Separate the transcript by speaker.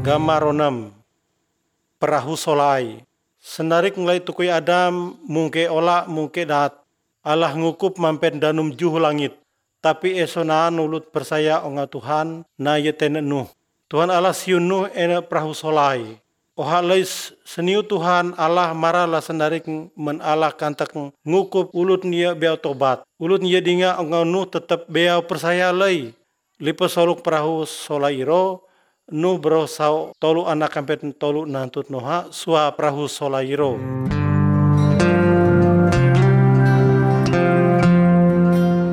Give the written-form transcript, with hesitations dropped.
Speaker 1: Gamaronam perahu solai. Senarik ngelai tukui Adam mungke ola mungke dat. Allah ngukup mampet danum juh langit. Tapi esona nulut persaya onga Tuhan na yetene Nuh. Tuhan Allah siun Nuh ena perahu solai. Oha leis seniu Tuhan Allah marala senarik men Allah kantak ngukup ulut nia beau tobat. Ulut nia dinga onga Nuh tetap beau persaya lei. Lipa soluk perahu solai iro. Nuh bro sau tolu anak kampet tolu nantut Noha sua perahu solai iro.